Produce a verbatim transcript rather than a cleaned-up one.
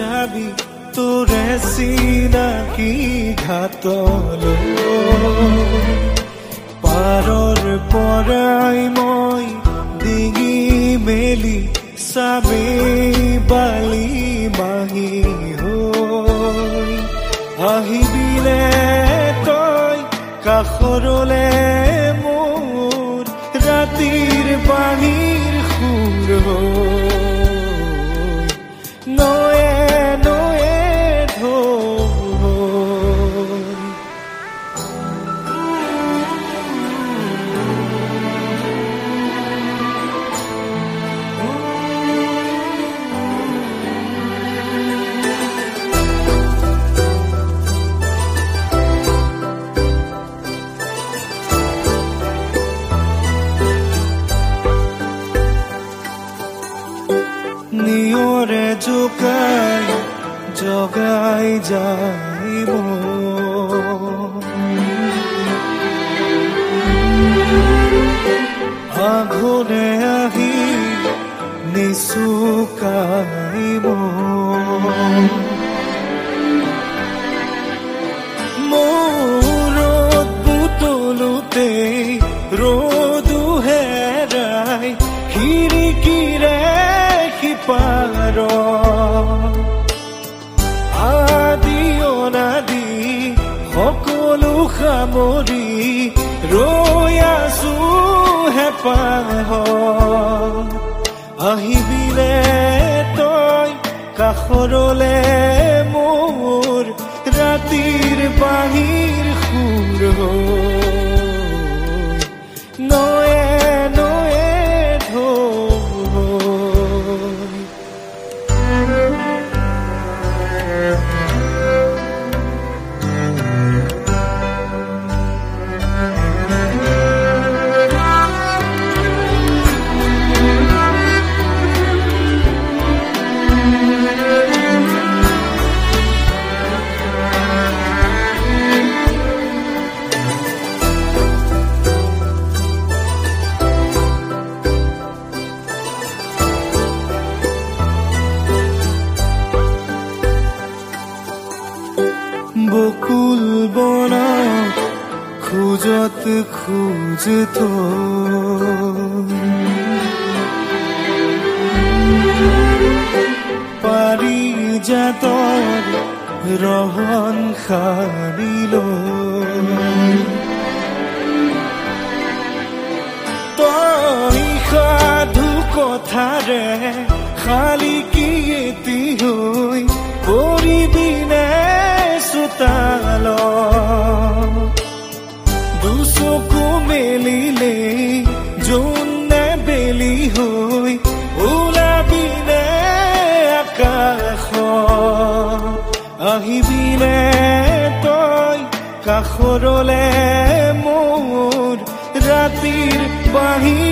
যাবি তোৰে চিনাকি ঘাটলৈ পাৰৰ পৰাই মই ডিঙি মেলি চাবে বালি মাহি হৈ আহিবিলে তই কাষৰলে মোৰ ৰাতিৰ বাহিৰ সুৰ হৈ নয়ে নয়ে নিয়ৰে জোকাই জগাই যাই আঘোনে আহি নিচুকাই মূৰত বুটলোতে ৰদু হেৰাই খিৰিকীৰে পাৰ আদি অনাদি সকলো সামৰি ৰৈ আছো হেঁপাহ আহিবিলে তই কাষৰলে মোৰ ৰাতিৰ বাহিৰ সুৰ নয়ে নয়ে বকুল বনা খোজত খোজ পাৰি জাতৰ ৰহন সাৰিল তই সাধু কথাৰে খালি কি এটি হৈ পৰিবিনে চোতাল দুচকু মেলিলে জোনে বেলি হৈ ওলাবিনে আকাশ আহিবিনে তই কাষৰলে মোৰ ৰাতিৰ বাহিৰ